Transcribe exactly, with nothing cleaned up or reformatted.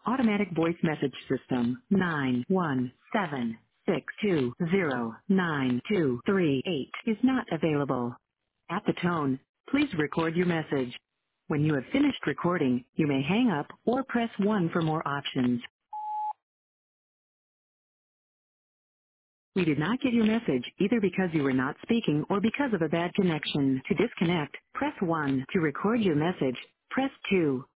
Automatic voice message system nine one seven six two zero nine two three eight is not available. At the tone, please record your message. When you have finished recording, you may hang up or press one for more options. We did not get your message either because you were not speaking or because of a bad connection. To disconnect, press one. To record your message, press two.